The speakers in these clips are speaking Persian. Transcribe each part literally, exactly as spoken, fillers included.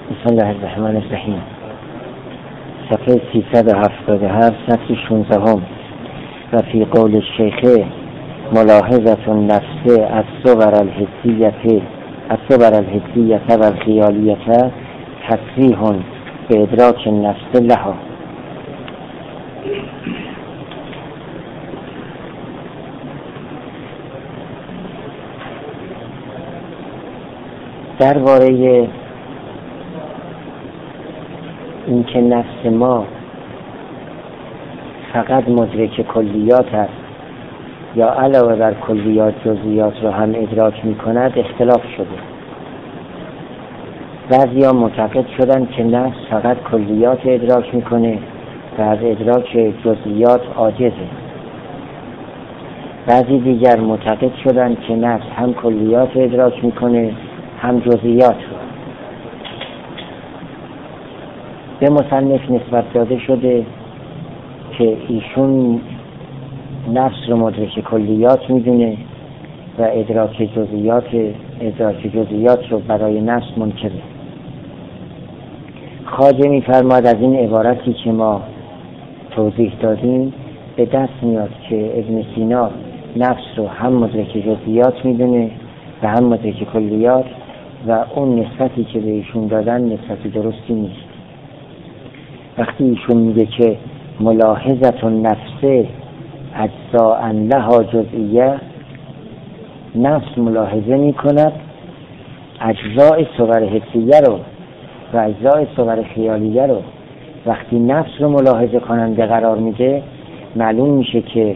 بسم الله الرحمن الرحیم. صفحه سیصد و هفتاد و هفت، سطر شانزده هم. و فی قول الشیخ ملاحظة النفس الصور الحسیة الصور الحسیة و الخیالیة تصریح به ادراک النفس لها. درباره اینکه نفس ما فقط مدرک کلیات است یا علاوه بر کلیات جزئیات رو هم ادراک می کند اختلاف شده. بعضیا معتقد شدن که نفس فقط کلیات ادراک می کنه و از ادراک جزئیات عاجزه. بعضی دیگر معتقد شدن که نفس هم کلیات ادراک می کنه هم جزئیات رو. به مصنف نسبت داده شده که ایشون نفس رو مدرک کلیات میدونه و ادراک جزئیات ادراک جزئیات رو برای نفس منکره. خواجه میفرماد از این عبارتی که ما توضیح دادیم به دست میاد که ابن سینا نفس رو هم مدرک جزئیات میدونه و هم مدرک کلیات و اون نسبتی که به ایشون دادن نسبت درستی نیست. وقتی ایشون میگه که ملاحظة النفس اجزاء لها جزئیه، نفس ملاحظه میکند اجزای صور حسیه رو و اجزای صور خیالیه رو. وقتی نفس رو ملاحظه کننده قرار میده معلوم میشه که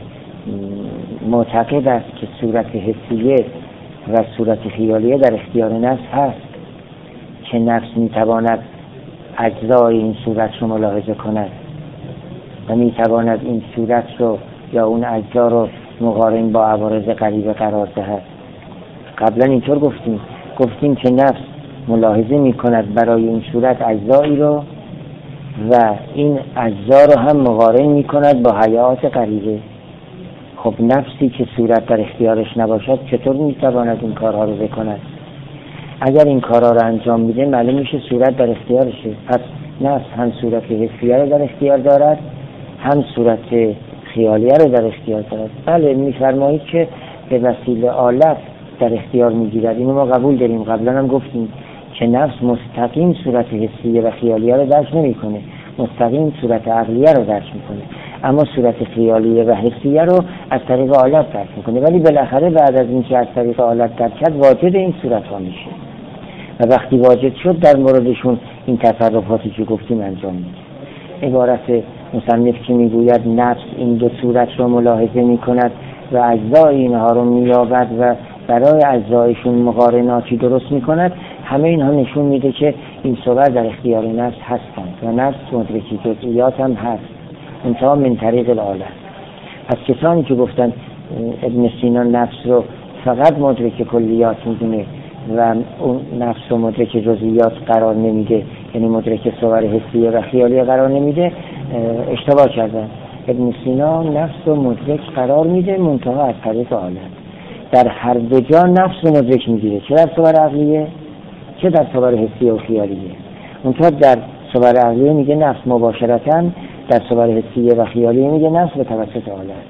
معتقد است که صورت حسیه و صورت خیالیه در اختیار نفس هست، که نفس میتواند اجزای این صورت رو ملاحظه کند و میتواند این صورت رو یا اون اجزا رو مقارن با عوارض غریبه قرار دهد. قبلا اینطور گفتیم گفتیم که نفس ملاحظه میکند برای این صورت اجزایی رو و این اجزا رو هم مقارن میکند با حیات غریبه. خب نفسی که صورت در اختیارش نباشد چطور میتواند این کارها رو بکند؟ اگر این کارها رو انجام میده معلوم میشه صورت در اختیارشه. پس نفس هم صورت حسیه رو در اختیار دارد هم صورت خیالیه رو در اختیار دارد. بله میفرمایید که به وسیله آلت در اختیار میگیرد، اینو ما قبول داریم. قبلا هم گفتیم که نفس مستقیم صورت حسیه و خیالیه رو درک نمیکنه، مستقیم صورت عقلیه رو درک میکنه، اما صورت خیالیه و حسیه رو از طریق آلت درک میکنه. ولی بالاخره بعد از اینکه از طریق آلت درک کرد واجد این صورت ها میشه و وقتی واجد شد در موردشون این تصرفاتی که گفتیم انجام میده. عبارت مصنف که میگوید نفس این دو صورت رو ملاحظه میکند و اجزای اینها رو مییابد و برای اجزایشون مقارناتی درست میکند، همه اینها نشون میده که این صور در اختیار نفس هستند و نفس مدرکی جزئیات هم هست، انتها من طریق الآلت. پس کسانی که گفتن ابن سینا نفس رو فقط مدرک کلیات میدونه و اون نفس رو مدرک جزئیات قرار نمیده، یعنی مدرک صور حسیه و خیالیه قرار نمیده، اشتباه کردن. ابن سینا نفس رو مدرک قرار میده منتها از طریق آلت. در هر دو جا نفس رو مدرک میگیره، چه در صور عقلیه چه در صور حسیه و خیالیه. منتها در صور عقلیه میگه نفس مباشرتاً، در صور حسیه و خیالیه میگه نفس به توسط آلت.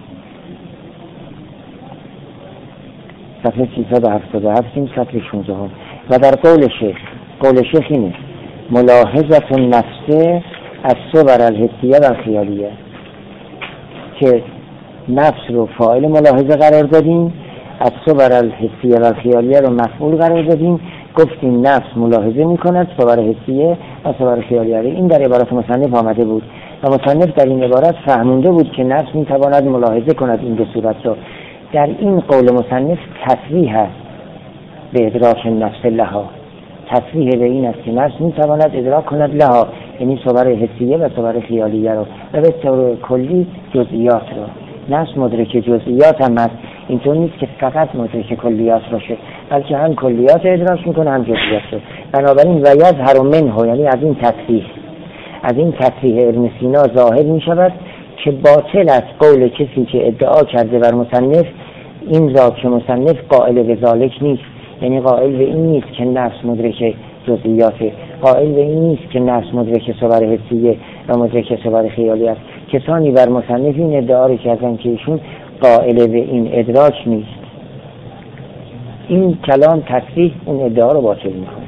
صفحه سیصد و هفتاد و هفت، سطر شانزده هم. و در قول شیخ، قول شیخ اینه ملاحظة النفس الصور الحسیه و خیالیه، که نفس رو فاعل ملاحظه قرار دادیم، الصور الحسیه و خیالیه رو مفعول قرار دادیم. گفتیم نفس ملاحظه میکند صور حسیه و صور خیالیه. این در عبارت مصنف آمده بود و مصنف در این عبارت فهمونده بود که نفس میتواند ملاحظه کند این دو صورت رو. در این قول مصنف تصریح است به ادراک نفس لها، تصریح به این است که نفس میتواند ادراک کند لها، یعنی صور حسیه و صور خیالیه رو و به طور کلی جزئیات رو. نفس مدرک جزئیات هم هست، اینطور نیست که فقط مدرک کلیات باشه، بلکه هم کلیات ادراک میکنه هم جزئیات رو. بنابراین و یظهر منه، یعنی از این تصریح از این تصریح ابن سینا ظاهر میشود که باطل است قول کسی که ادعا کرده بر مصنف این را که مصنف قائل به ذالک نیست، یعنی قائل به این نیست که نفس مدرک جزئیات. قائل به این نیست که نفس مدرک صور حسیه و مدرک صور خیالی است. کسانی بر مصنف این ادعا رو کردن که ایشون قائل به این ادراک نیست. این کلام تصریح اون ادعا رو باطل میکنه.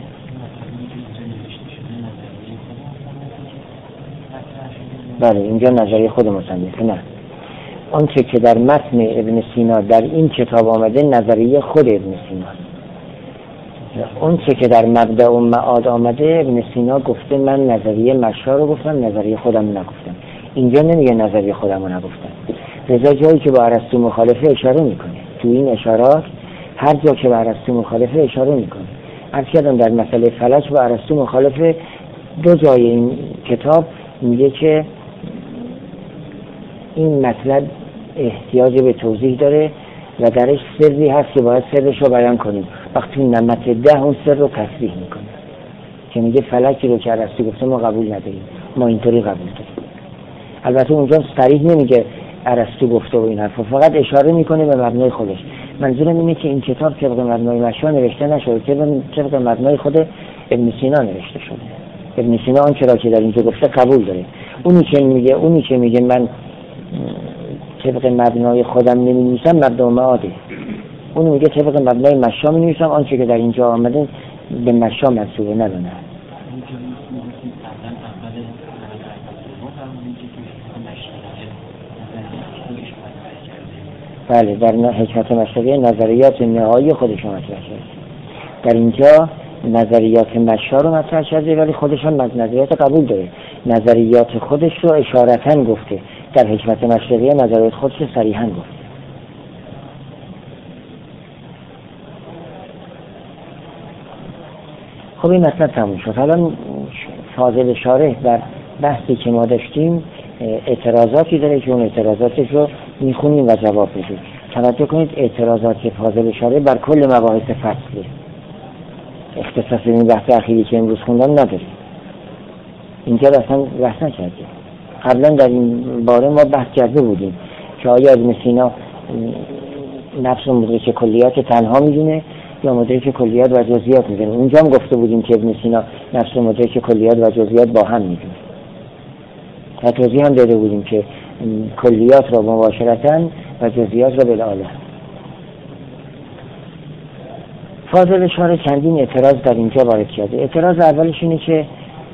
بله اینجا نظریه خود مصنف نه، اون چه که در متن ابن سینا در این کتاب آمده نظریه خود ابن سینا. اون چه که در مبدأ و معاد آمده ابن سینا گفته من نظریه مشا رو گفتم، نظریه خودم نگفتم. اینجا نمیگه نظریه خودم رو نگفتم. رضا جایی که با ارسطو مخالفه اشاره میکنه، تو این اشارات هر جا که با ارسطو مخالفه اشاره میکنه. عرض کردم در مسئله فلک با ارسطو مخالفه، دو جای این کتاب میگه که این مطلب احتیاج به توضیح داره و درش سری هست که باید سرش رو بیان کنیم. وقتی نمت ده اون سر رو تصریح میکنه که میگه فلکی رو که ارسطو گفته ما قبول نداریم، ما اینطوری قبول داریم. البته اونجا صریح نمیگه ارسطو گفته و این حرفا، فقط اشاره میکنه به مبنای خودش. منظورم اینه که این کتاب طبق مبنای مشا نوشته نشده، طبق مبنای خود ابن سینا نوشته شده. ابن سینا آنچه را که در اینجا گفته قبول داره. اونی که میگه اونی که میگه من طبق مبنای خودم نمی‌نویسم مبدا و معاده، اون میگه طبق مبنای مشا می‌نویسم، آنچه که در اینجا آمده به مشا منسوبه ندونه. بله در حکمت مشرقیه نظریات نهایی خودشون مطرح کرده. در اینجا نظریات مشا رو مطرح کرده ولی خودشون نظریات قبول داره. نظریات خودش رو اشارتاً گفته، در حکمت مشرقیه نظریات خودش رو صریحاً گفته. خب این مطلب تموم شد. حالا فاضل شارح در بحثی که ما داشتیم اعتراضاتی داره که اون اعتراضاتش رو میخونیم و جواب میدیم. توجه کنید اعتراضات فاضل شارح بر کل مباحث فصله، اختصاص این بحث اخیری که امروز خوندم نداره. اینجا اصلا بحث نکردیم. قبلا در این باره ما بحث کرده بودیم که آیا ابن سینا نفس مدرک کلیات تنها میدونه یا مدرک کلیات و جزئیات میدونه. اونجا هم گفته بودیم که ابن سینا نفس مدرک کلیات و جزئیات با هم میدونه. و توضیح هم داده بودیم که کلیات را مباشرتاً و جزئیات را بالآله. فاضل شارح چندین اعتراض در اینجا وارد کرده. اعتراض اولش اینه که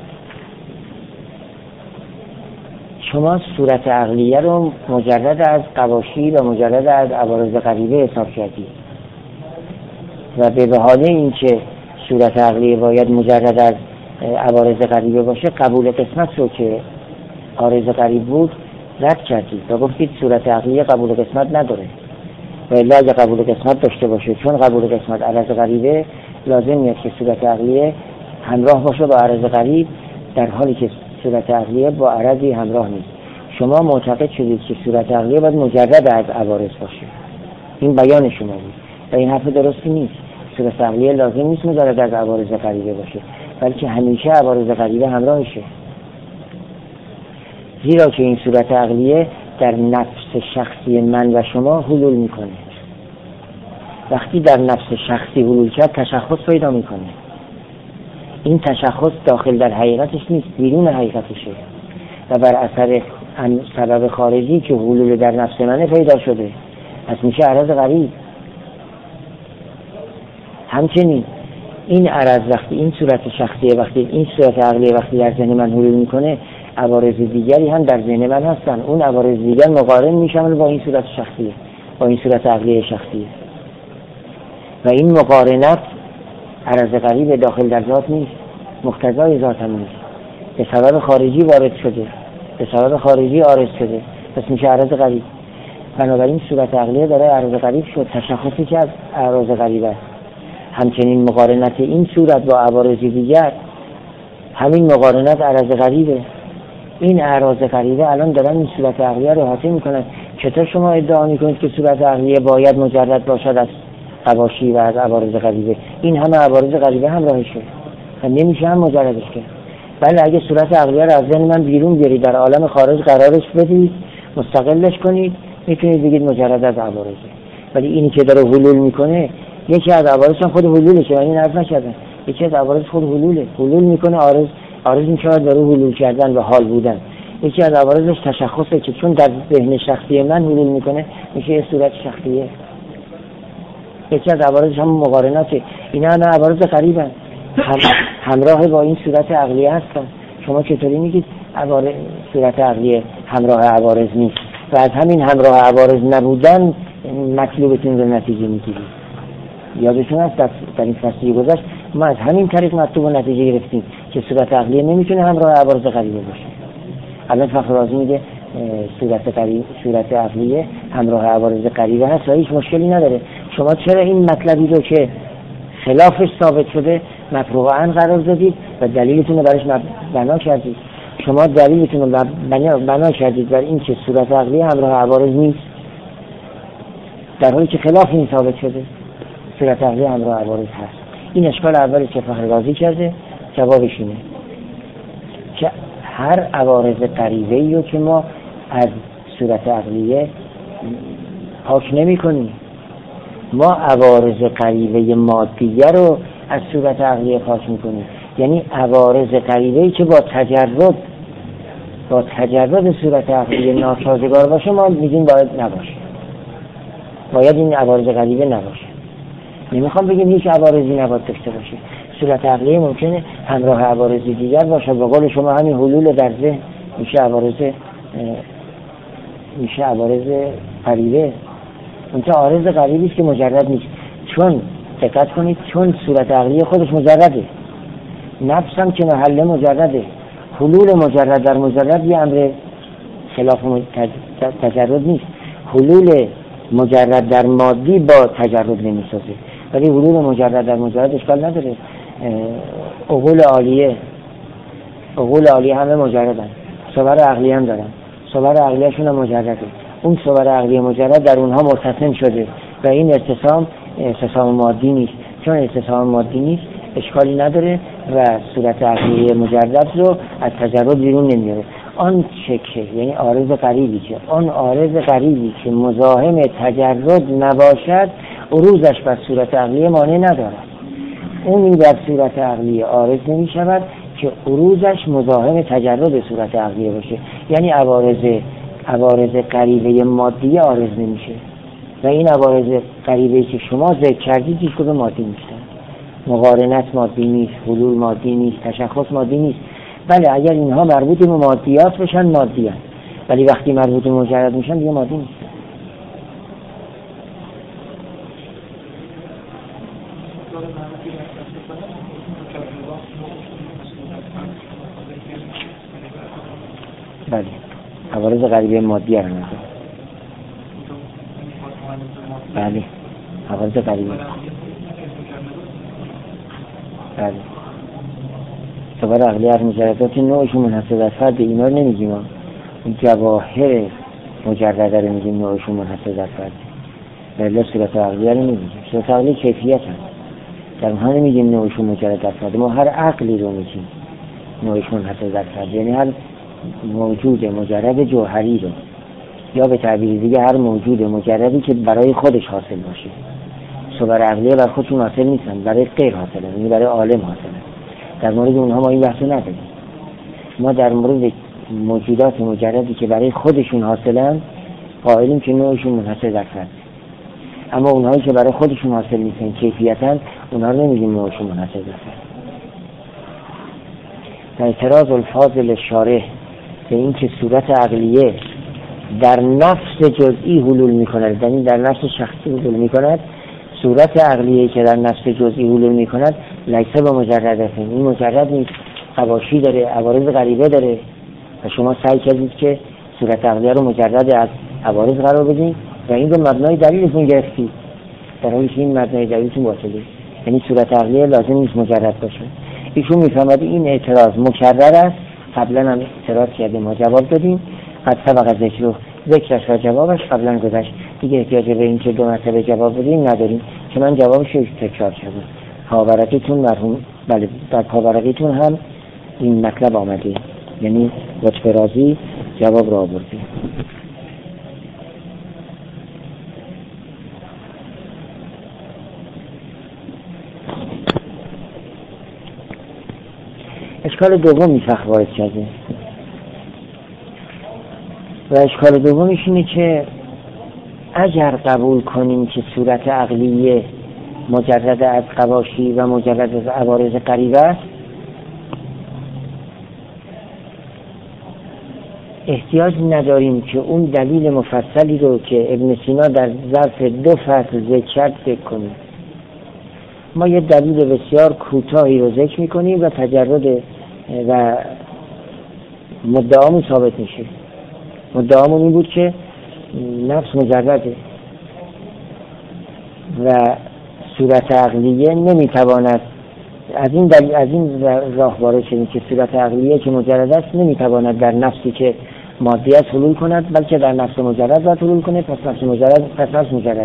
شما صورت عقلیه رو مجرد از قواشی و مجرد از عوارض غریبه حساب کردید و به بهانه این که صورت عقلیه باید مجرد از عوارض غریبه باشه قبول قسمت رو که عارض غریب بود رد کردید و گفتید صورت عقلیه قبول قسمت نداره و الا اگه قبول قسمت داشته باشه چون قبول قسمت عرض غریبه لازم نیست که صورت عقلیه همراه باشه با عرض غریب، در حالی که صورت عقلیه با عرضی همراه نیست. شما معتقد شدید که صورت عقلیه باید مجرد از عوارض باشه. این بیان شما بود و این حرف درستی نیست. صورت عقلیه لازم نیست مجرد از عوارض غریبه باشه، بلکه همیشه عوارض غریبه همراهشه. زیرا که این صورت عقلیه در نفس شخصی من و شما حلول میکنه. وقتی در نفس شخصی حلول کرد تشخص پیدا میکنه. این تشخص داخل در حقیقتش نیست، بیرون حقیقتشه و بر اثر سبب خارجی که حلول در نفس منه پیدا شده، پس میشه عرض غریب. همچنین این عرض وقتی این صورت شخصیه، وقتی این صورت عقلیه وقتی در ذهن من حلول میکنه، عوارض دیگری هم در ذهن من هستن. اون عوارض دیگر مقارن میشن با این صورت شخصیه، با این صورت عقلیه شخصیه و این مقارنت عرض غریب داخل در ذات نیست، مقتضای ذات هم نیست، به سبب خارجی وارد شده، به سبب خارجی عارض شده، پس میشه عرض غریب. بنابراین صورت عقلیه داره عرض غریب شد، تشخصی که از عرض غریب است. همچنین مقارنت این صورت با عوارض دیگر، همین مقارنت عرض غریبه. این اعراض غریبه الان دارن این صورت عقلیه رو احاطه میکنن. چطور شما ادعا میکنید که صورت عقلیه باید مجرد باشد از قواشی و از عوارض غریبه؟ این همه عوارض غریبه همراهشه و نمیشه هم مجردش کرد. بله اگه صورت عقلیه رو از ذهن من بیرون بیارید، در عالم خارج قرارش بدید، مستقلش کنید، میتونید بگید مجرد از عوارضه. ولی اینی که داره حلول میکنه یکی از عوارضش هم خود حلولشه و این عرض نکردن. یکی از عوارض خود حلوله، حلول میکنه. عارض عارض میشود برای حلول کردن و حال بودن. یکی از عوارضش تشخصه که چون در ذهن شخصی من حلول میکنه میشه یه صورت شخصیه. یکی از عوارضش هم مقارناته. اینا نه عوارض غریبن، هم همراه با این صورت عقلیه هستن. شما چطوری میگید عوارض صورت عقلیه همراه عوارض نیست و از همین همراه عوارض نبودن مطلوبتون رو نتیجه میگیرید؟ یادتون هست در, در این فصلی گذشت ما از همین طریق مطلوب و نتیجه گرفتیم که صورت عقلیه نمیتونه همراه عوارض غریبه باشه. الان فخررازی میگه صورت غریبه صورت عقلیه همراه عوارض غریبه هست و هیچ مشکلی نداره. شما چرا این مطلبی رو که خلافش ثابت شده مفروغاً قرار دادید و دلیلتون رو برش بنا کردید؟ شما دلیلتون رو بنا, بنا کردید بر این که صورت عقلیه همراه عوارض نیست، در حالی که خلاف این ثابت شده صورت عقلیه همراه عوارض هست. این اشکال اولی که فخررازی کرده. جوابش اینه که هر عوارض غریبه‌ای رو که ما از صورت عقلیه پاک نمی کنیم. ما عوارض غریبه مادیه رو از صورت عقلیه پاک میکنیم. یعنی عوارض غریبه‌ای که با تجرد با تجرد صورت عقلیه ناسازگار باشه ما میگیم باید نباشه، باید این عوارض غریبه نباشه. نمیخوام بگیم هیچ عوارضی نباید داشته باشه. صورت عقلیه ممکنه همراه عوارض دیگر باشه. به قول شما همین حلول در ذهن میشه عوارض میشه عوارض غریبه. اون که عارض غریبی است که مجرد نیست. چون دقت کنید چون صورت عقلیه خودش مجرده، نفس هم که محل مجرده. حلول مجرد در مجرد یه امر خلاف تجرد نیست. حلول مجرد در مادی با تجرد نمیسازه، ولی حلول مجرد در مجرد اشکال نداره. عقول عالیه عقول عالیه همه مجردن، صور عقلی هم دارن، صور عقلیشون هم مجرده. اون صور عقلی مجرد در اونها مرتسم شده و این ارتسام ارتسام مادی نیست. چون ارتسام مادی نیست اشکالی نداره و صورت عقلی مجرد رو از تجرد بیرون نمیاره. آن چه که یعنی عارض غریبی که آن عارض غریبی که مزاحم تجرد نباشد عروضش بر صورت عقلی مانع ندارد. اون این در صورت عقلی عارض نمی شود که عروضش مزاحم تجرد صورت عقلی باشه. یعنی عوارض عوارض غریبه مادی عارض نمیشه و این عوارض غریبه که شما ذکر کردید هیچ کدوم مادی نیستن. مقارنت مادی نیست، حلول مادی نیست، تشخص مادی نیست. بله اگر اینها مربوط به مادیات بشن مادی هست، ولی وقتی مربوط به مجرد میشن دیگه مادی نیست. بله عوارض غریبه مادی هست. بله عوارض غریبه بله صور عقلی از مجردات نوعشون منحصر در فرد اینا رو نمیگیم، اون جواهر مجرده رو میگیم نوعشون منحصر در فرد، ولی صورت عقلی رو نمیگیم. صورت عقلی کیفیت هست، در اونها نمیگیم نوعشون مجرد در فرد. ما هر عقلی رو میگیم نوعشون منحصر در فرد، یعنی هر موجود مجرد جوهری رو، یا به تعبیر دیگه هر موجود مجردی که برای خودش حاصل باشه. صور عقلیه بر خودشون حاصل نیستن، برای غیر حاصلن، یعنی برای عالم حاصلن. در مورد اونها ما این بحثو نداریم. ما در مورد موجودات مجردی که برای خودشون حاصلن قائلیم که نوعشون منحصر در فرد. اما اونهایی که برای خودشون حاصل نیستن کیفیتاً، اونها رو نمیگیم نوعشون منحصر در فرد. در اعتراض الفاضل شارح به این که صورت عقلیه در نفس جزئی حلول میکند، یعنی در نفس شخصی حلول میکند، صورت عقلیه که در نفس جزئی حلول میکند لیسه با مجرد است. این مجرد نیست، حواشی داره، عوارض غریبه داره و شما سعی کردید که صورت عقلیه رو مجرد از عوارض قرار بدین و این رو مبنای دلیلتون گرفتید، در حالی که این مبنای دلیلتون باطله. یعنی صورت عقلیه لازم نیست مجرد باشه. ایشون میفهمد این اعتراض مکرر است، قبلا هم اعتراض کردیم ما جواب دادیم، قد سبق ذکر ذکرش و جوابش قبلا گذشت، دیگه احتیاج به این که دو مرتبه جواب بدیم نداریم که من جوابش رو تکرار کردم. پاورقیتون مرحوم بله در پاورقیتون هم این مطلب آمده، یعنی لطف رازی جواب را آورده. اشکال دومی فخر وارد کرده و اشکال دومیش اینه که اگر قبول کنیم که صورت عقلیه مجرد از قواشی و مجرد از عوارض غریبه است، احتیاج نداریم که اون دلیل مفصلی رو که ابن سینا در ظرف دو فصل ذکر کرد ذکر کنیم. ما یه دلیل بسیار کوتاهی رو ذکر میکنیم و تجرد و مدعامون ثابت میشه. مدعامون این بود که نفس مجرده و صورت عقلیه نمیتواند، از این دلیل از این راه وارد شدیم که صورت عقلیه که مجرد است نمیتواند در نفسی که مادی است حلول کند، بلکه در نفس مجرد باید حلول کنه. پس نفس مجرد پس نفس مجرده.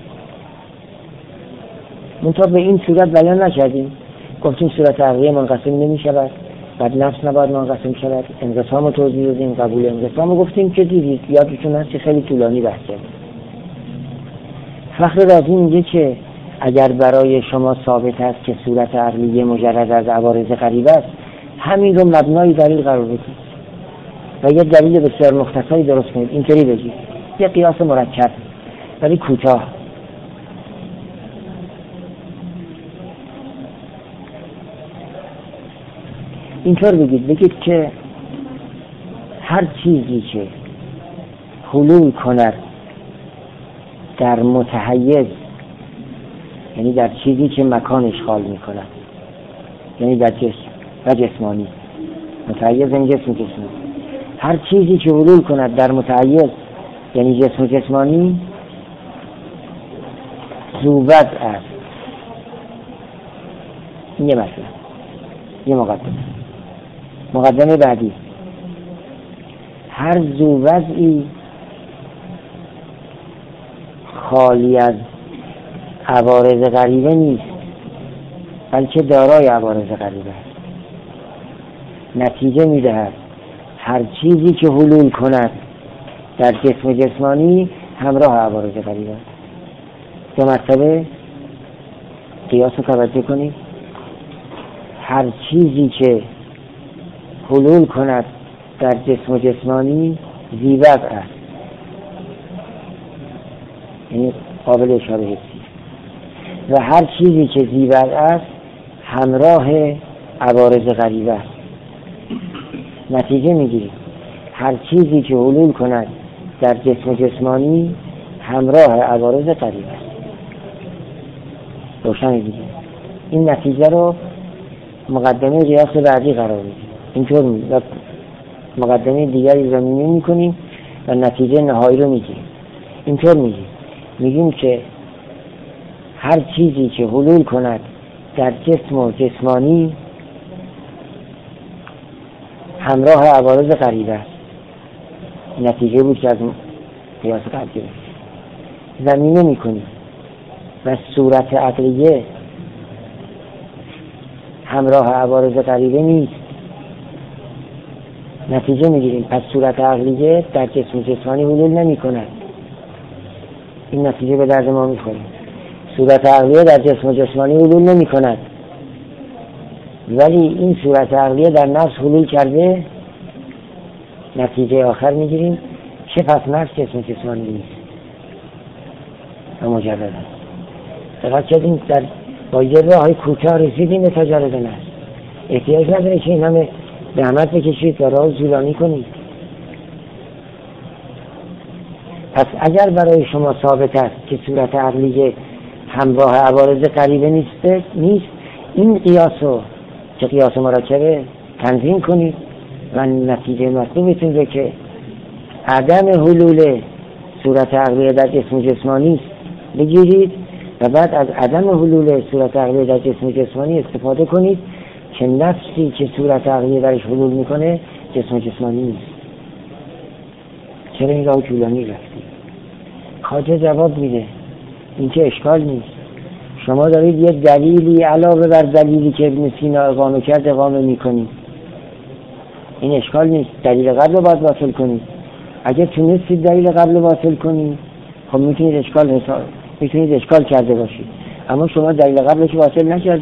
منتها به این صورت بیان نکردیم، گفتیم صورت عقلیه منقسم نمی شود، بعد نفس نباید منقسم شود. انقسام رو توضیح دادیم، قبول انقسام رو گفتیم که دیدید یادتون هست که خیلی طولانی بحث کردیم. فخر رازی میگه که اگر برای شما ثابت است که صورت عقلیه مجرد از عوارض غریبه است، همین رو مبنای دلیل قرار بدید و یه دلیل بسیار مختصری درست کنید. اینطوری بگید، یه قیاس مرکب ولی کوتاه. اینطور بگید، بگید که هر چیزی که حلول کند در متحیز، یعنی در چیزی که مکان اشغال می کند، یعنی در جسم و جسمانی، متحیز این جسم جسمانی، هر چیزی که حلول کند در متحیز یعنی جسم جسمانی ذوبد است. این یه مسئله، یه مقدمه. مقدمه بعدی، هر ذوبدی خالی از عوارض غریبه نیست، بلکه دارای عوارض غریبه است. نتیجه میدهد هر چیزی که حلول کند در جسم جسمانی همراه عوارض غریبه است. دو مرتبه قیاس رو توجه کنید. هر چیزی که حلول کند در جسم جسمانی ذیبد است، یعنی قابل اشاره حسی، و هر چیزی که ذیبد است همراه عوارض غریبه است. نتیجه میگیریم هر چیزی که حلول کند در جسم جسمانی همراه عوارض غریبه است. روشن میگیریم. این نتیجه رو مقدمه قیاس بعدی قرار میدیم. اینطور میگیم مقدمه دیگری زمینی میکنیم و نتیجه نهایی رو میگیریم. اینطور میگیم میگیم که هر چیزی که حلول کند در جسم و جسمانی همراه عوارض غریبه است. نتیجه بود که از قیاس قبلی زمینه میکنیم و صورت عقلیه همراه عوارض غریبه نیست. نتیجه میگیریم پس صورت عقلیه در جسم جسمانی حلول نمی کند. این نتیجه به درد ما میخوره. صورت عقلیه در جسم جسمانی حلول نمی کند، ولی این صورت عقلیه در نفس حلول کرده. نتیجه آخر میگیریم که پس نفس جسم جسمانی نیست و مجرد است. دقیق کردیم در با یه راه های کوتاه رسیدیم به تجرد نفس. احتیاج نداره که این همه زحمت بکشید و راه طولانی کنید. پس اگر برای شما ثابت است که صورت عقلیه همراه عوارض غریبه نیست نیست این قیاس رو که قیاس مرکبه تنظیم کنید و نتیجه مطلوبتون رو که عدم حلول صورت عقلیه در جسم جسمانی بگیرید و بعد از عدم حلول صورت عقلیه در جسم جسمانی استفاده کنید که نفسی که صورت عقلیه درش حلول میکنه جسم جسمانی نیست. چرا این راه طولانی رفتید؟ خواجه جواب میده این که اشکال نیست. شما دارید یه دلیلی علاوه بر دلیلی که ابن سینا اقامه کرد اقامه میکنید. این اشکال نیست. دلیل قبل رو باید باطل کنید. اگر تونستید دلیل قبل رو باطل کنید خب میتونید اشکال حساب میتونید اشکال کرده باشید. اما شما دلیل قبل رو باطل نکردید،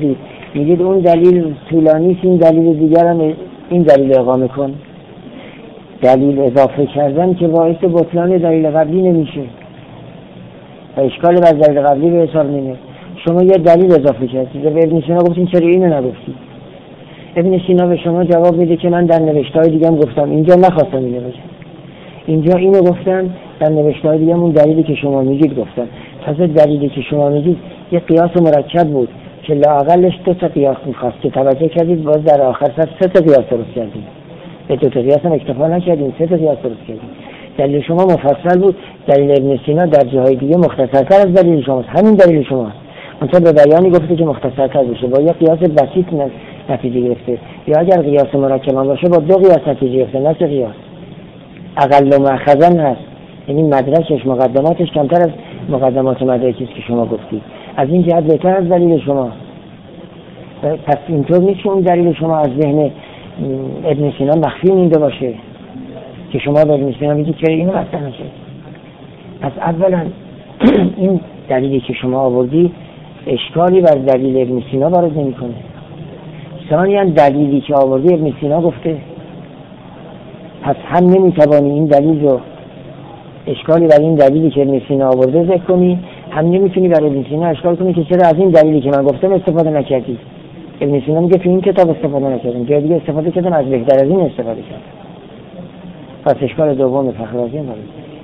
میگید اون دلیل طولانی است، این دلیل دیگر هم این دلیل اقامه کن. دلیل اضافه کردن که باعث بطلان دلیل قبلی نمیشه و اشکال بر دلیل قبلی به حساب نمیاد. شما یه دلیل اضافه کردید و به ابن سینا گفتین چرا اینو نگفتید؟ ابن سینا به شما جواب میده که من در نوشته‌های دیگه هم گفتم، اینجا نخواستم اینو بگم، اینجا اینو گفتم، در نوشته‌های دیگه اون دلیلی که شما میگید گفتم. تازه دلیلی که شما میگید یه قیاس مرکب بود که لااقلش دو تا قیاس میخواست که توجه کردید، باز در آخر سر سه تا قیاس درست کردید. به دو تا قیاس هم اکتفا نکردید، سه تا قیاس درست کردید. دلیل شما مفصل بود، دلیل ابن سینا در جاهای دیگه مختصرتر از دلیل شماست. همین دلیل شماست. اونجا به بیانی گفته که مختصرتر بشه، با یه قیاس بسیط نتیجه گرفته، یا اگر قیاس مرکب باشه با دو قیاس نتیجه گرفته، نه سه قیاس. اقل مأخذن هست، یعنی مدرکش مقدماتش کمتر از مقدمات مدرکی است که شما گفتید. از این جهت بهتر از دلیل شما. پس اینطور نیست که اون دلیل شما از ذهن ابن سینا مخفی مونده باشه که شما به ابن سینا میگید چرا اینو مطرح نشد. پس اولا این دلیلی که شما آوردی اشکالی بر دلیل ابن سینا وارد نمیکنه. ثانیاً دلیلی که آوردی ابن سینا گفته، پس هم نمیتوانی این دلیل رو اشکالی بر این دلیلی که ابن سینا آورده ذکر کنی، هم نمیتونی برای ابن سینا اشکال کنی که چرا از این دلیلی که من گفتم استفاده نکردی. ابن سینا میگه تو این کتاب استفاده نکردم، جای دیگه استفاده کردم، از بهتر از این استفاده کردم. پس اشکال دوم فخررازی وارد.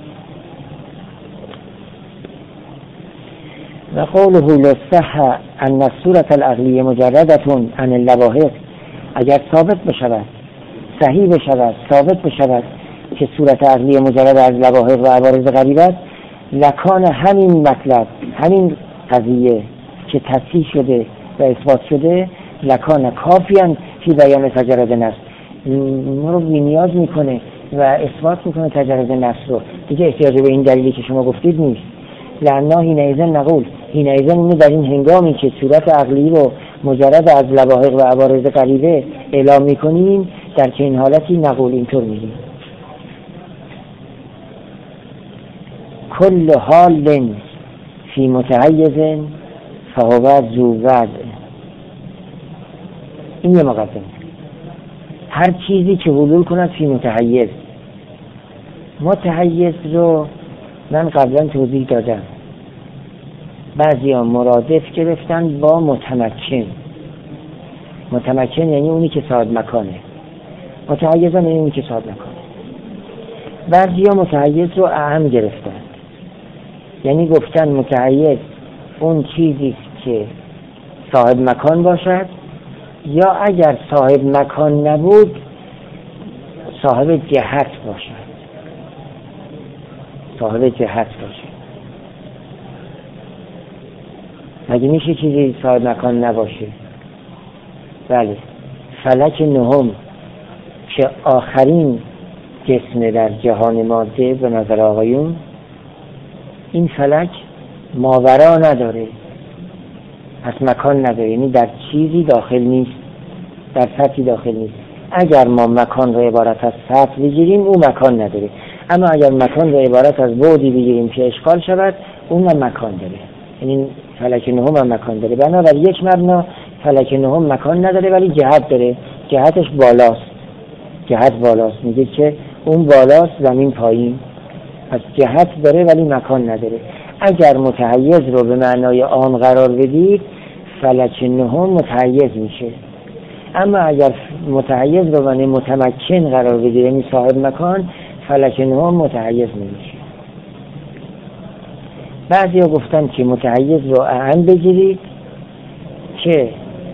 و قوله لصح ان الصورة العقلیه مجردة عن اللواهق، اگر ثابت بشود، صحیح بشود، ثابت بشود که صورت عقلیه مجرد از لواهق و عوارض غریب است، لکان همین مطلب، همین قضیه که تصحیح شده و اثبات شده، لکان کافیاً فی بیان تجرد نفس، ما رو بی‌نیاز میکنه و اثبات میکنه تجرد نفس رو، دیگه احتیاج به این دلیلی که شما گفتید نیست. لعنا حینئذ نقول، حینئذ اینو در این هنگامی که صورت عقلی رو مجرد از لواهق و عوارض غریبه اعلام میکنیم، در که این حالتی نقول اینطور میگیم کل حال فی متحیز فهو ذو وضع. این یه مقدمه. هر چیزی که حلول کند فی متحیز، متحیز رو من قبلا توضیح دادم، بعضی ها مرادف گرفتن با متمکن. متمکن یعنی اونی که صاحب مکانه، متحیز یعنی اونی که صاحب مکانه. بعضی ها متحیز رو اعم گرفتن، یعنی گفتن متحیز اون چیزی که صاحب مکان باشد، یا اگر صاحب مکان نبود صاحب جهت باشد، صاحب جهت باشد. مگه میشه چیزی صاحب مکان نباشه؟ بله. فلک نهم که آخرین جسم در جهان ماده به نظر آقایون، این فلک ماورا نداره، از مکان نداره، یعنی در چیزی داخل نیست، در سطحی داخل نیست. اگر ما مکان رو عبارت از سطح بگیریم اون مکان نداره، اما اگر مکان رو عبارت از بعدی بگیریم که اشکال شود اون هم مکان داره، یعنی فلک نهم هم مکان داره. بنابراین یک مبنا فلک نهم مکان نداره ولی جهت داره، جهتش بالاست، جهت بالاست، میگه که اون بالاست زمین پایین، پس جهت داره ولی مکان نداره. اگر متحیز رو به معنای عام قرار بدید فلک نهم متحیز میشه، اما اگر متحیز رو به معنای متمکن قرار بدید یعنی صاحب مکان، فلک نهم متحیز نمیشه. بعضی ها گفتن که متحیز رو اعم بگیرید که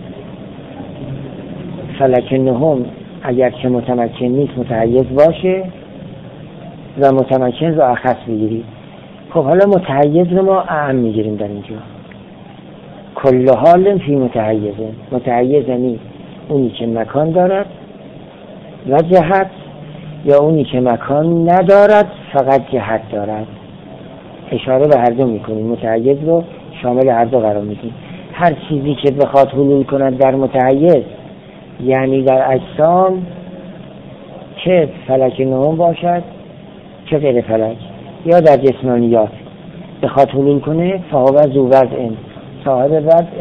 فلک نهم اگر که متمکن نیست متحیز باشه و متمکن رو اخص بگیرید. خب حالا متحیز رو ما اعم میگیریم در اینجا، کل حال فی متحیزه. متحیز یعنی اونی که مکان دارد و جهت، یا اونی که مکان ندارد فقط جهت دارد. اشاره به هر دو میکنیم، متحیز رو شامل هر دو قرار میدیم. هر چیزی که بخواد حلول کند در متحیز، یعنی در اجسام، چه فلک نهم باشد چه غیر فلک، یا در جسمانیات بخواد حلول کنه، فهو ذو وضع، صاحب وضع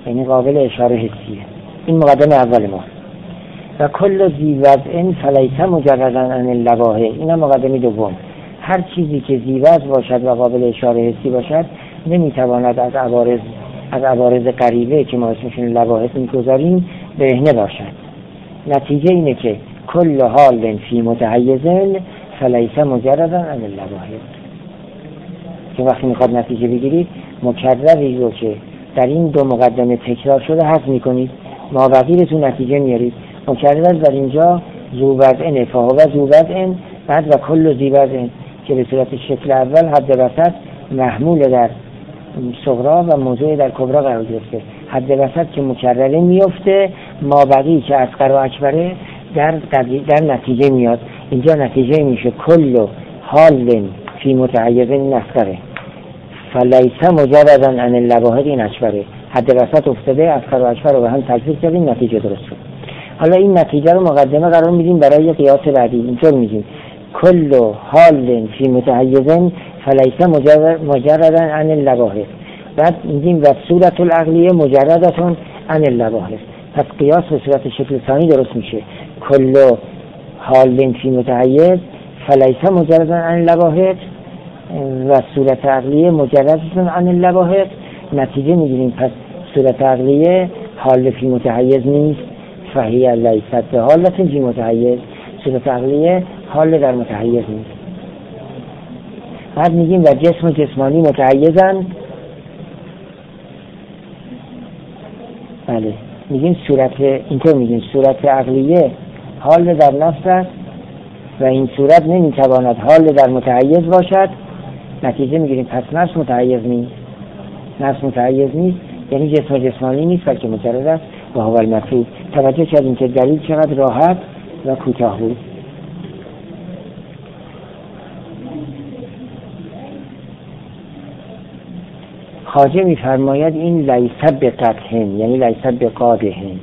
یعنی قابل اشاره حسیه. این مقدمه اول ما. و کل ذی وضع فلیس مجردا عن اللواهق، این مقدمه دوم. هر چیزی که ذی وضع باشد و قابل اشاره حسی باشد نمیتواند از عوارض از عوارض غریبه که ما اسمشون لواحق میگذاریم برهنه باشد. نتیجه اینه که کل حال فی متحیز فلیس مجردا عن اللواهق. که وقتی میخواد نتیجه بگیرید مکرری رو که در این دو مقدمه تکرار شده حذف میکنید، مابقی تو نتیجه میارید. مکرر در اینجا ذو وضع فهو ذو وضع، بعد و کل ذی وضع که به صورت شکل اول حد وسط محمول در صغرا و موضوع در کبرا قرار گرفته. حد وسط که مکرره میفته، مابقی که اصغر و اکبره در در نتیجه میاد. اینجا نتیجه میشه کل حال فی متحیز اصغره فلیس مجردا عن اللواهق، این اکبره. حد وسط افتاده، اصغر و اکبر رو به هم تکثیر کردیم، نتیجه درست شد. حالا این نتیجه رو مقدمه قرار میدیم برای قیاس بعدی. اینطور میگیم کل حال فی متحیز فلیس مجردا عن اللواهق. بعد میگیم و صورت العقلیه مجردتون عن اللواهق. پس قیاس به صورت شکل ثانی درست میشه. کل حال فی متحیز فلیس مجردا عن اللواهق و صورت عقلیه مجردتون عن اللواهق. نتیجه میگیریم پس صورت عقلیه حال فی متحیز نیست، فهی لیست به حالت فی متحیز. صورت عقلیه حال در متحیز نیست. بعد میگیم و جسم و جسمانی متحیزن. بله میگیم صورت اینطور میگیم صورت عقلیه حال در نفس است و این صورت نمیتواند حال در متحیز باشد. نتیجه میگیریم پس نفس متحیز نیست. نفس متحیز نیست یعنی جسم و جسمانی نیست بلکه مجرد است و هو المطلوب. توجه کردیم که دلیل چقدر راحت و کوتاه بود. خواجه میفرماید این لیس بقطعن یعنی لیس بقادحن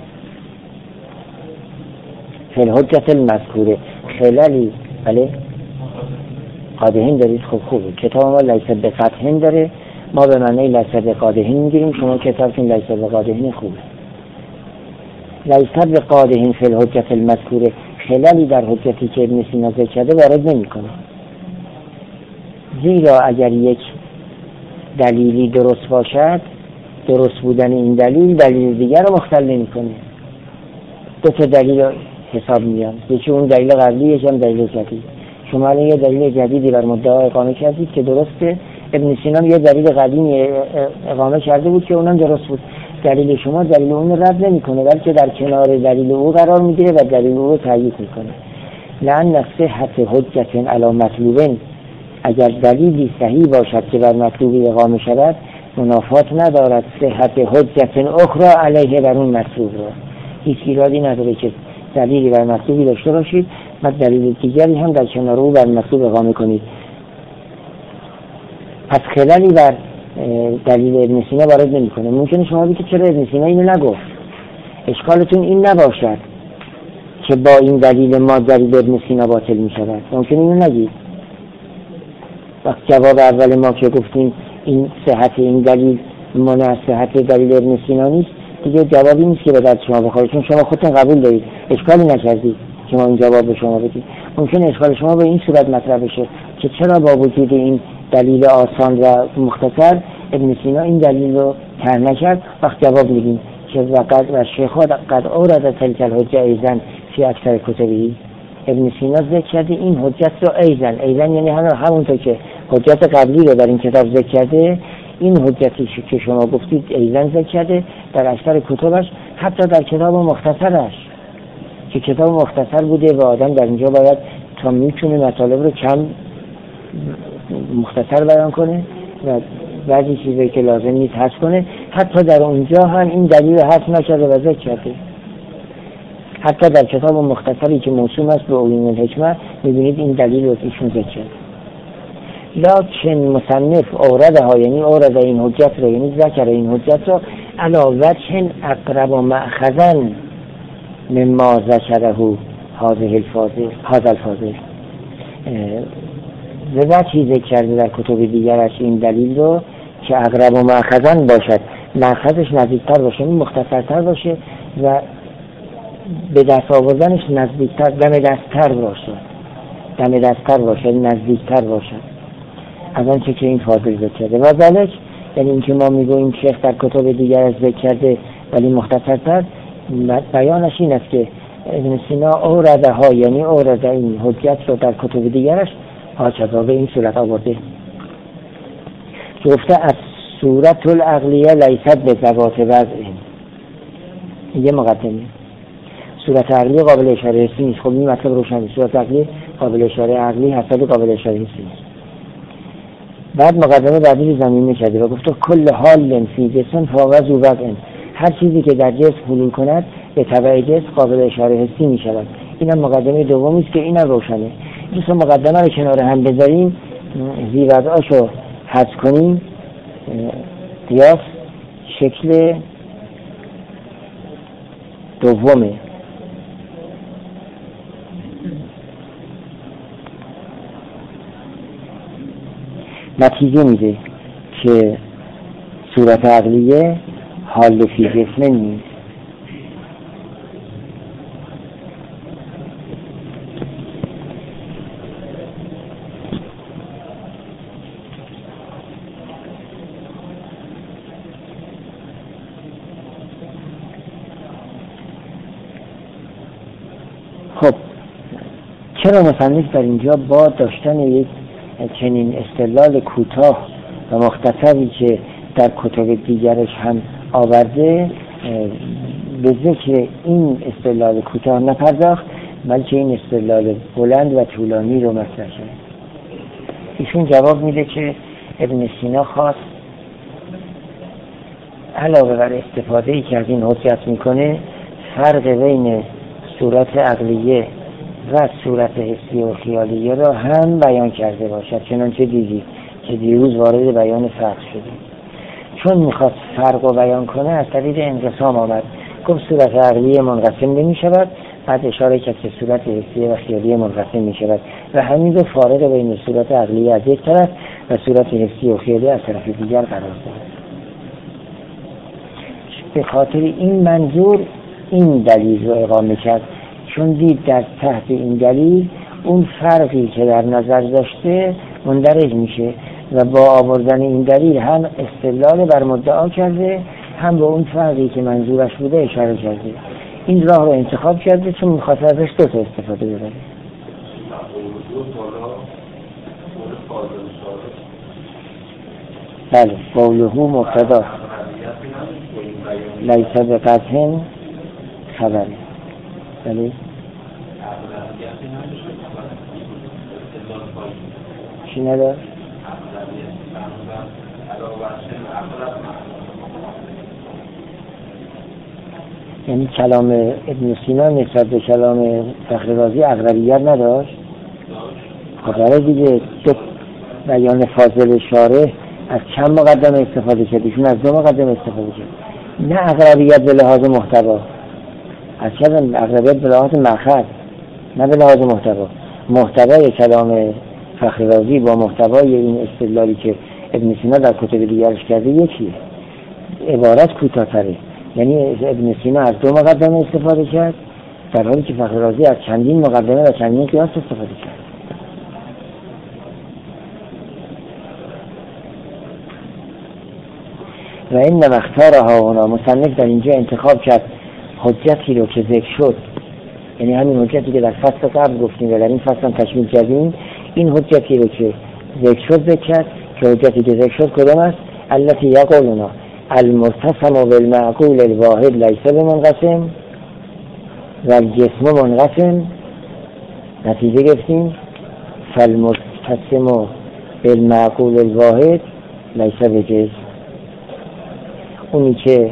فی الحجت المذکوره. خلالی بله قادحن دارید، خوب خوبه. کتاب ما لیس بقطعن داره، ما به معنی لیس بقادحن میگیریم، شما کتابتون لیس بقادحن خوبه. لیس بقادحن فی الحجت المذکوره، خلالی در حجتی که ابن سینا ذکر کرده وارد نمیکنه. زیرا اگر یک دلیلی درست باشد، درست بودن این دلیل دلیل دیگر رو مختل نمی‌کنه. دو تا دلیل حساب میان، یکی اون دلیل قبلی، یکی هم دلیل جدید. شما الان یه دلیل جدیدی بر مدعا اقامه کردید که درسته. ابن سینا یه دلیل قدیمی اقامه کرده بود که اونم درست بود. دلیل شما دلیل اون رو رد نمی‌کنه بلکه در کنار دلیل او قرار میگیره و دلیل او رو تایید می‌کنه. لأن صحت حجت علی مطلوب، اگر دلیلی صحیح باشد که بر مطلوبی اقامه شود منافات ندارد صحت حجت اخرى علیه بر اون مطلوب را. هیچ ایرادی نداره که دلیلی بر مطلوبی داشته باشید و دلیل دیگری هم در کنار او بر مطلوب اقامه کنید. پس خلالی بر دلیل ابن سینا وارد نمی‌کنه. ممکنه شما بگید که چرا ابن سینا اینو نگفت؟ اشکالتون این نباشد که با این دلیل ما دلیل ابن سینا باطل می‌شود. ممکنه اینو نگید. وقت جواب اول ما که گفتیم این صحت این دلیل منع صحت دلیل ابن سینا نیست، دیگه جوابی نیست که به درد شما بخوره، چون شما خودتون قبول دارید، اشکالی نکردید که ما این جواب به شما بدید. ممکنه اشکال شما به این صورت مطرح بشه که چرا با وجود این دلیل آسان و مختصر ابن سینا این دلیل رو طرح نکرد. وقت جواب میدیم که وقت و شیخ ها قد اورد تلک الحجه ایضا فی اکثر کتبی. ابن سینا ذکر کرده این حجت رو ایضا، ایضا یعنی همونطور که حجت قبلی رو در این کتاب ذکر کرده، این حجتی که شما گفتید ایضا ذکر کرده در اکثر کتابش، حتی در کتاب مختصرش که کتاب مختصر بوده و آدم در اینجا باید تا میتونه مطالب رو کم مختصر بیان کنه و بعضی چیزایی که لازم نیست حذف کنه، حتی در اونجا هم این دلیل حذف نکرده و ذکر کرده. حتی در کتاب مختصری که موسوم است به علوم الحکمه میبینید این دلیل رو ایشون ذکر کرده. لکن مصنف اوردها یعنی اورد این حجت رو یعنی ذکر این حجت رو علی وجه اقرب مأخذا مما ذکره هذه الفاظل هذا الفاظل، به وجهی ذکر کرده در کتب دیگرش این دلیل رو که اقرب مأخذا باشد مأخذش نزدیکتر باشه، این مختصرتر باشه و به دست آوردنش نزدیکتر، دم دستتر باشه، دم دستتر باشه، نزدیکتر باشه از آنچه که این فاضل ذکر کرده. و ذلک یعنی اینکه ما میگوییم شیخ در کتب دیگر از ذکر کرده ولی مختصرتر، بیانش این است که ابن سینا اورده ها، یعنی اورده این حجت رو در کتب دیگرش هاچذا به این صورت آورده. گفته از صورت العقلیه لیست به ذوات وضع، یه مقدمه. صورت عقلی قابل اشاره حسی نیست. خب این مطلب روشنه، صورت عقلی قابل اشاره عقلی حسب قابل اشاره حسی نیست. بعد مقدمه بعدی زمینه کرده و گفته کل حال فی جسم فاوض و وضع، هر چیزی که در جسم حلول کند به تبع جسم قابل اشاره حسی می شود. اینم مقدمه دومی است که اینم روشنه. دوست مقدمه رو کنار هم بذاریم، زیر وضعاشو حذف کنیم، قیاس شکل دومه. نتیجه میده که صورت عقلیه حال فی جسم نیست. خب چرا مصنف در اینجا با داشتن یک چنین استدلال کوتاه و مختصری که در کتب دیگرش هم آورده به ذکر این استدلال کوتاه نپرداخت، بلکه این استدلال بلند و طولانی رو مطرح کرد؟ ایشون جواب میده که ابن سینا خواست علاوه بر استفاده‌ای که از این حجت میکنه فرق بین صورت عقلیه و صورت حسی و خیالیه را هم بیان کرده باشد، چنانچه دیدید که دیروز وارد بیان فرق شده. چون میخواست فرق رو بیان کنه از طریق انقسام آمد، گفت صورت عقلیه منقسم نمی شود، بعد اشاره کرد که صورت حسی و خیالیه منقسم می شود و همین دو فارق بین صورت عقلیه از یک طرف و صورت حسی و خیالیه از طرف دیگر قرار داد. به خاطر این منظور این دلیل رو اقامه کرد، چون دید در تحت این دلیل اون فرقی که در نظر داشته مندرج میشه و با آوردن این دلیل هم استدلال بر مدعا کرده، هم به اون فرقی که منظورش بوده اشاره کرده. این راه رو انتخاب کرده چون میخواست ازش دو تا استفاده ببره. بله، قوله مبتدا لیس بقطع خبره. بله چی ندار؟ یعنی کلام ابن سینا نسبت به کلام فخر رازی اغلبیت نداشت؟ خبره دیگه. دو بیان فاضل شارح از چند مقدمه استفاده کرد؟ ایشون از دو مقدمه استفاده کرد. نه اغلبیت به لحاظ محتوا، از چند اغلبیت به لحاظ مأخذ، نه به لحاظ محتوا. محتوای کلام فخر رازی با محتوای این استدلالی که ابن سینا در کتب دیگرش کرده یکیه، عبارت کوتاه‌تره. یعنی ابن سینا از دو مقدمه استفاده کرد در حالی که فخر رازی از چندین مقدمه و چندین قیاس استفاده کرد. و این مختارها هنا، مصنف در اینجا انتخاب کرد حجتی رو که ذکر شد، یعنی همین حجتی که در فصل قبل گفتیم و در این فصل هم تکمیل کردیم، این حجتی رو که ذکر شد ذکر کرد که حجتی که ذکر شد کدام است؟ التي یقولنا المرتسم بالمعقول الواحد لیس بمنقسم و الجسم منقسم. نتیجه گفتیم فالمرتسم بالمعقول الواحد لیس بجسم، اونی که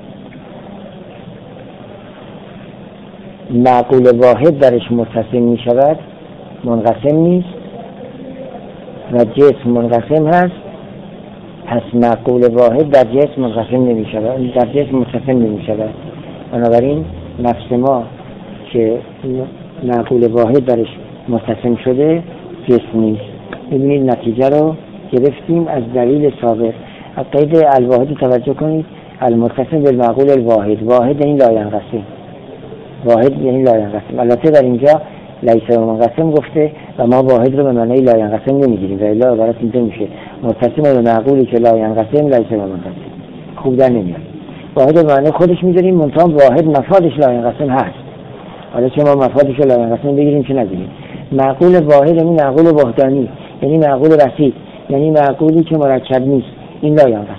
معقول واحد درش متصل می شود منقسم نیست و جسم منقسم هست، پس معقول واحد در جسم منقسم نمی شود، در جسم متصل نمی شود. بنابراین نفس ما که معقول واحد درش متصل شده جسم نیست. ببینید نتیجه رو گرفتیم از دلیل سابق. از قید الواحدی توجه کنید، المتصل بالمعقول الواحد، واحد یعنی لا ینقسم، واحد یعنی لا ینقسم. البته در اینجا لیس منقسم گفته و ما واحد رو به معنی لا ینقسم نمیگیریم و الا عبارت اینجا میشه متصل به معقولی که لا ینقسم لیس منقسم. خوب در نمیاد. واحد به معنی خودش میذاریم، منتها واحد مفادش لا ینقسم هست. حالا چه ما مفادش لا ینقسم بگیریم چه نگیریم. معقول واحد یعنی معقول وحدانی، یعنی معقول رسید، یعنی معقولی که مرکب نیست، این لا ینقسم.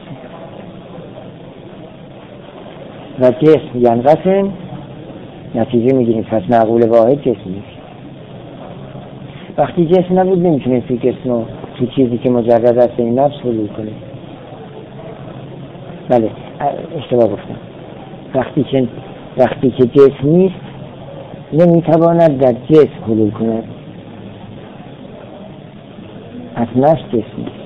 و جسم ینقسم نتیجه میگیریم پس معقول واحد جسم نیست. وقتی جسم نبود نمیتونستی جسم رو تو چیزی که مجرد است این نفس حلول کنه. بله اشتباه گفتم. وقتی که وقتی که جسم نیست نمیتواند در جسم حلول کند. از نفس جسم نیست.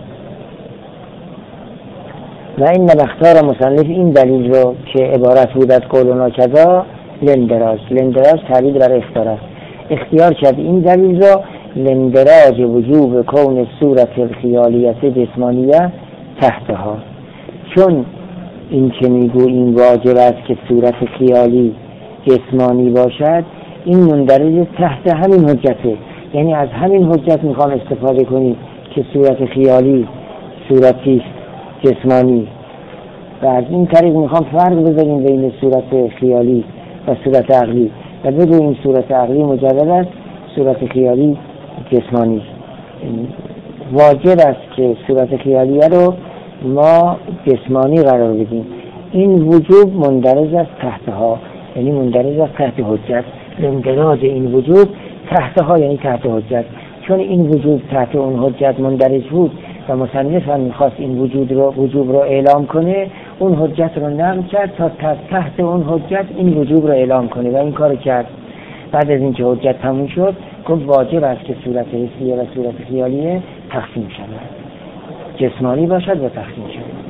و این نبختار مصنف این دلیل رو که عبارت بود از قولنا کذا لندراج، لندراج تعبیر برای اختیار است، اختیار کرد این دلیل رو لندراج وجوب کون صورت الخیالیت جسمانیه تحتها، چون این که میگو این واجب است که صورت خیالی جسمانی باشد این مندرج تحت همین حجته، یعنی از همین حجت میخوام استفاده کنی که صورت خیالی صورتی جسمانی و از این طریق میخوام فرق بذاریم بین صورت خیالی و صورت عقلی و بگو این صورت عقلی مجرد است، صورت خیالی جسمانی. واجب است که صورت خیالیه رو ما جسمانی قرار بدیم. این وجوب مندرج است تحتها، یعنی مندرج است تحت حجت. اندراج این وجوب تحتها یعنی تحت حجت، چون این وجوب تحت اون حجت مندرج بود و مصنف هم میخواست این وجود رو وجوب رو اعلام کنه، اون حجت رو نقل کرد تا تحت اون حجت این وجوب رو اعلام کنه و این کار کرد. بعد از اینکه حجت تموم شد گفت واجب است که صورت حسیه و صورت خیالیه تقسیم شود، جسمانی باشد و تقسیم شود.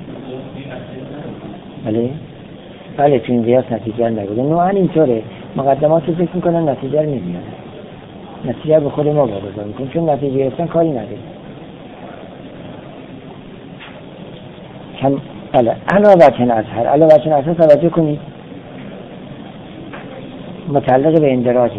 بله بله تو این قیاس نتیجه نگیره. نوعا اینطوره، مقدمات رو ذکر میکنن نتیجه رو نمیاد، نتیجه به خود ما واگذار میکنن چون نتیجه گرفتن کاری نداره. کم بله علاوه بر اظهر، علاوه بر اظهر توجه کنید متعلق به اندراجه.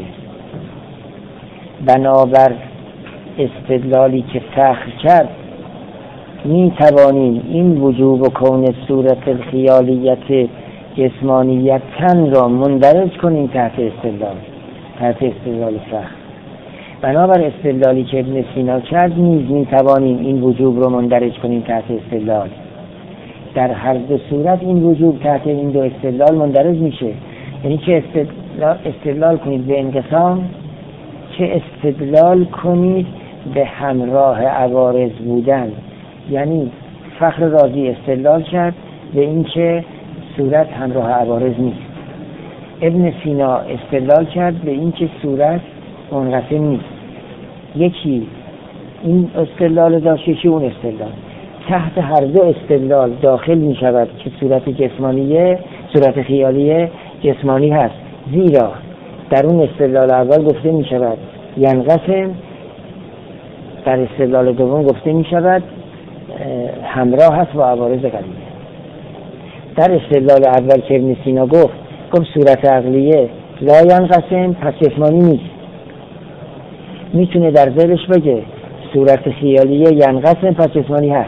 بنابر استدلالی که فخر کرد می توانیم این وجوب و کون صورت الخیالیت جسمانیت تن را مندرج کنیم تحت استدلال، تحت استدلال فخر. بنابر استدلالی که ابن سینا کرد نیز می توانیم این وجوب را مندرج کنیم تحت استدلال. در هر دو صورت این وجوب تحت این دو استدلال مندرج میشه، یعنی چه استدلال, استدلال کنید به انقسام، چه استدلال کنید به همراه عوارض بودن. یعنی فخر رازی استدلال کرد به این که صورت همراه عوارض نیست، ابن سینا استدلال کرد به این که صورت منقسم نیست. یکی این استدلال داشت یکی اون استدلال، تحت هر دو استدلال داخل می شود که صورت جسمانیه صورت خیالیه جسمانی هست، زیرا در اون استدلال اول گفته می شود ینقسم، در استدلال دوم گفته می شود همراه هست با عوارض قلیه. در استدلال اول که ابن سینا گفت گفت صورت عقلیه لا ینقسم پس جسمانی نیست، میتونه در ذیلش بگه صورت خیالیه ینقسم پس جسمانی هست.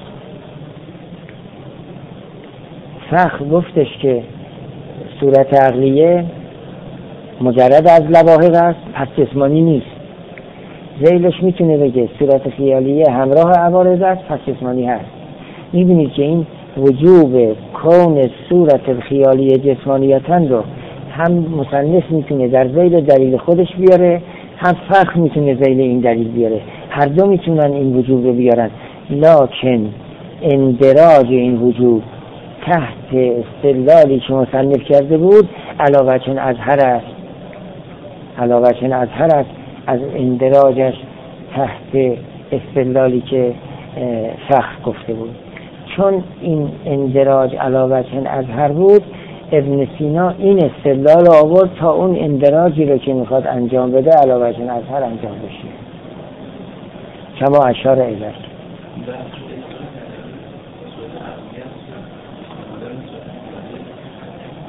فخر گفتش که صورت عقلیه مجرد از لواحق است پس جسمانی نیست، ذیلش میتونه بگه صورت خیالیه همراه عوارض است پس جسمانی هست. میبینید که این وجوب کون صورت الخیالیه جسمانیتن رو هم مصنف میتونه در ذیل دلیل خودش بیاره، هم فخر میتونه ذیل این دلیل بیاره، هر دو میتونن این وجوب رو بیارن. لکن اندراج این وجوب تحت استدلالی که مصنف کرده بود علاوه چون اظهر است، علاوه چون اظهر است از اندراجش تحت استدلالی که فخر گفته بود. چون این اندراج علاوه چون اظهر بود ابن سینا این استدلال آورد تا اون اندراجی رو که میخواد انجام بده علاوه چون اظهر انجام بشه. کما اشاره الیک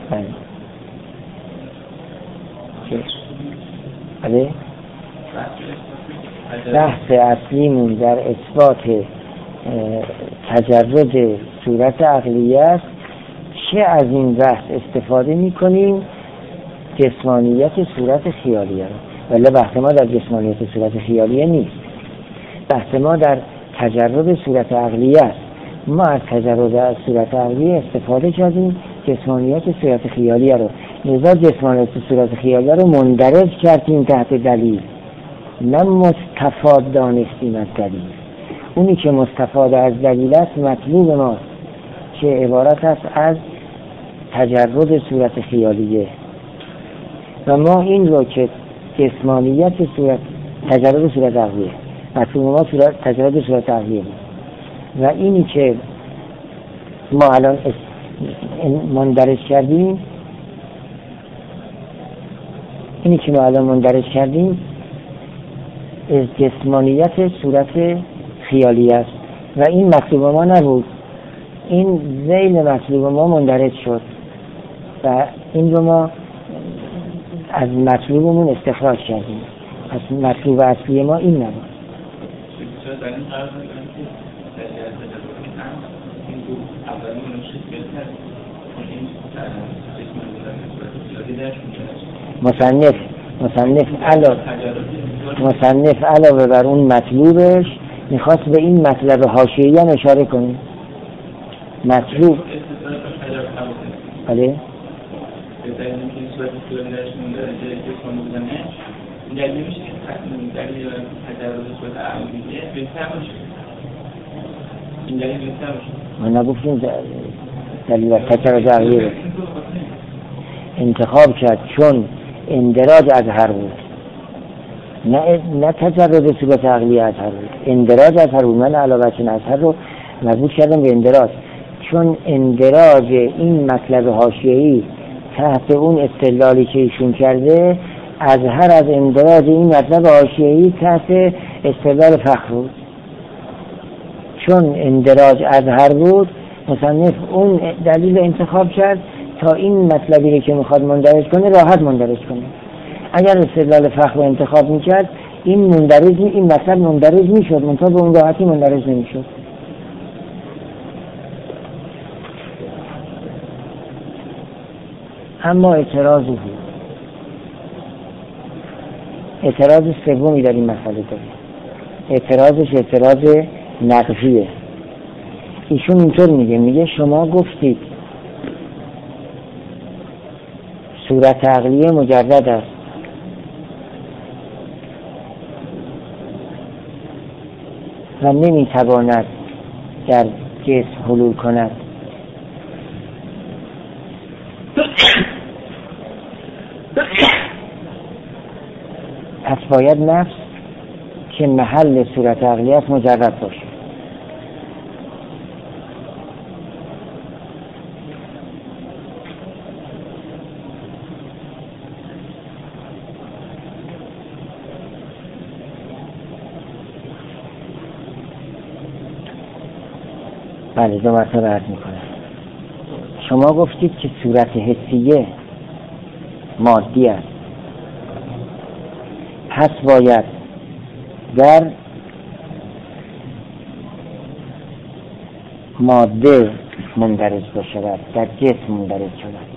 بله بحث اصلیمون در اثبات تجرد صورت عقلیه است. چه از این بحث استفاده میکنیم؟ جسمانیت صورت خیالیه رو. ولی بحث ما در جسمانیت صورت خیالیه نیست، بحث ما در تجرد صورت عقلیه است. ما از تجرد صورت عقلیه استفاده کردیم جسمانیت صورت خیالیه رو، لذا جسمانیت صورت خیالیه رو مندرج کردیم تحت دلیل، نه مستفاد دانستیم از دلیل. اونی که مستفاد از دلیل است مطلوب ماست که عبارت است از تجرد صورت خیالیه، و ما این رو که جسمانیت صورت تجرد صورت عقلیه مطلوب ما صورت تجرد صورت عقلیه، و اینی که ما الان مندرج کردیم اینی که ما الان مندرج کردیم از جسمانیت صورت خیالی است و این مطلوب ما نبود، این ذیل مطلوب ما مندرج شد و این رو ما از مطلوبمون استخراج کردیم. از مطلوب اصلی ما این نبود. مصنف مصنف علاوه مصنف علاوه بر اون مطلوبش میخواست به این مطلب حاشیه‌ای هم اشاره کنه. مطلوب بله ما نگفتیم دلیل تجرد عقلیه انتخاب کرد چون اندراج اظهر بود، نه نه تجرد صورت عقلیه اظهر بود، اندراج اظهر بود. من علاوه بر اظهر رو مربوط کردم به اندراج، چون اندراج این مطلب حاشیه‌ای تحت اون استدلالی که ایشون کرده اظهر از اندراج این مطلب حاشیه‌ای تحت استدلال فخر بود. چون اندراج اظهر بود مصنف اون دلیل انتخاب کرد تا این مطلبی که میخواد مندرج کنه راحت مندرج کنه. اگر استدلال فخر رو انتخاب میکرد این مندرج این مطلب مندرج میشد، منتها به اون راحتی مندرج نمیشد. اما اعتراض بود، اعتراض سومی در این مسئله داره. اعتراضش اعتراض نقضیه. ایشون اینطور میگه میگه شما گفتید صورت عقلیه مجرد است و نمیتواند در جسم حلول کند. پس باید نفس که محل صورت عقلیه است مجرد باشه. بله دو مرتبه عرض میکنم. شما گفتید که صورت حسیه مادی است، پس باید در ماده مندرج بشود، در جسم مندرج شود.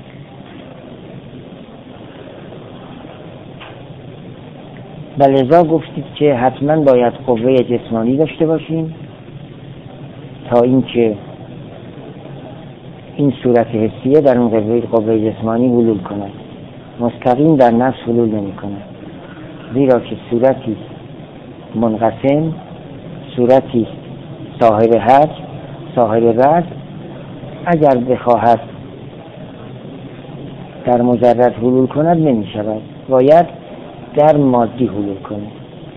بلذا گفتید که حتما باید قوه جسمانی داشته باشیم تا اینکه این صورت حسیه در اون قوه, قوه جسمانی حلول کند. مستقیم در نفس حلول نمی کند، زیرا که صورتی منقسم، صورتی صاحب حد، صاحب وزن، اگر بخواهد در مجرد حلول کند نمی شود، باید در مادی حلول کند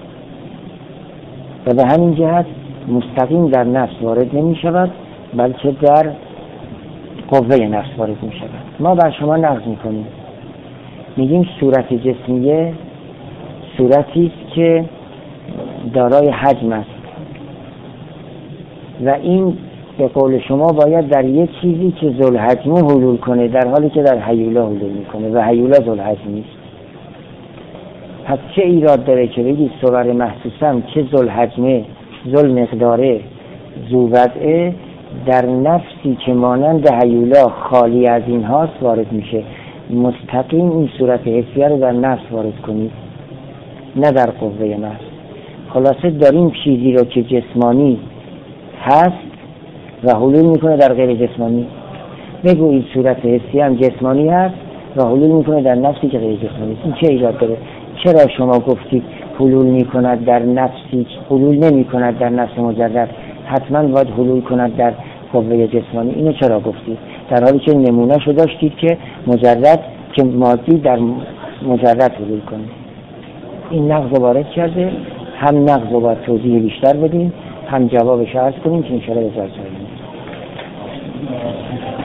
و به همین جهت مستقیم در نفس وارد نمی شود بلکه در قوه نفس وارد می شود. ما بر شما نقض می کنیم، میگیم صورت جسمیه صورتی است که دارای حجم است و این به قول شما باید در یک چیزی که ذوالحجمه حلول کنه در حالی که در هیولا حلول میکنه و هیولا ذوالحجم نیست. پس چه ایراد داره که بگید صور محسوسم که ذوالحجمه، ذوالمقداره، ذووضعه در نفسی که مانند هیولا خالی از این هاست وارد میشه. مستقیم این صورت حسیه رو در نفس وارد کنید، نه در قوه نفس. خلاصه داریم چیزی رو که جسمانی هست و حلول میکنه در غیر جسمانی. بگو این صورت حسیه هم جسمانی هست و حلول میکنه در نفسی که غیر جسمانی است. این چه ایراد داره؟ چرا شما گفتید حلول میکند در نفسی، حلول نمیکند در نفس مجرد، حتما باید حلول کند در قوه جسمانی؟ اینو چرا گفتید در حالی که نمونه شو داشتید که مجرد که مادی در مجرد حلول کنه؟ این نقض وارد کرده. هم نقض رو باید توضیح بیشتر بدیم، هم جوابش عرض کنیم که انشاءالله بزرگ شدیم.